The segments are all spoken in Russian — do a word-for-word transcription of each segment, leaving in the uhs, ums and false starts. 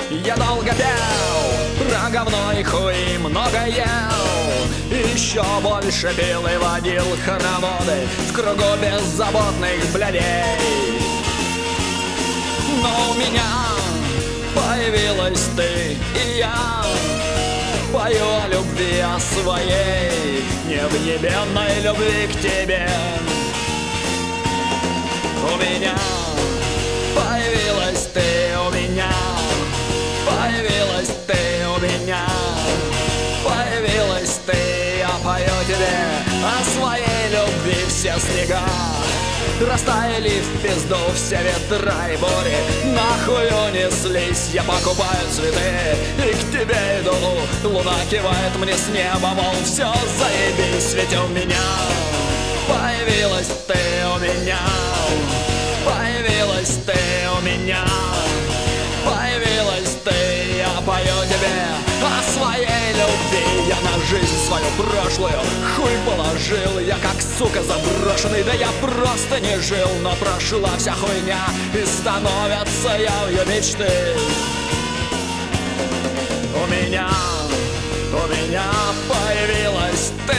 Я долго пел, про говно и хуй много ел, еще больше пил и водил хороводы в кругу беззаботных блядей. Но у меня появилась ты, и я пою о любви, о своей невъебенной любви к тебе. У меня появилась ты, у меня появилась ты, у меня появилась ты. Я пою тебе о своей любви. Все снега растаяли в пизду, все ветра и бури нахуй унеслись. Я покупаю цветы и к тебе иду. Луна кивает мне с неба, мол, все заебись. Ведь у меня появилась ты, у меня появилась ты, у меня появилась ты. Я пою тебе о своей любви. Я на жизнь свою прошлую хуй положил. Я как сука заброшенный, да я просто не жил. Но прошла вся хуйня и становятся явью мечты. У меня, у меня появилась ты.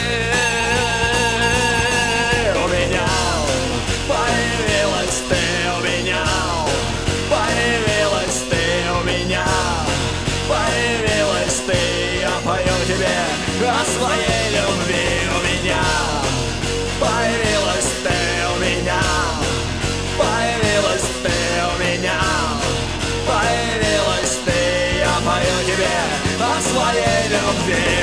У меня появилась ты, у меня появилась ты, у меня появилась ты. Я пою тебе о своей любви. У меня появилась ты, у меня появилась ты, у меня появилась ты. Я пою тебе о своей любви.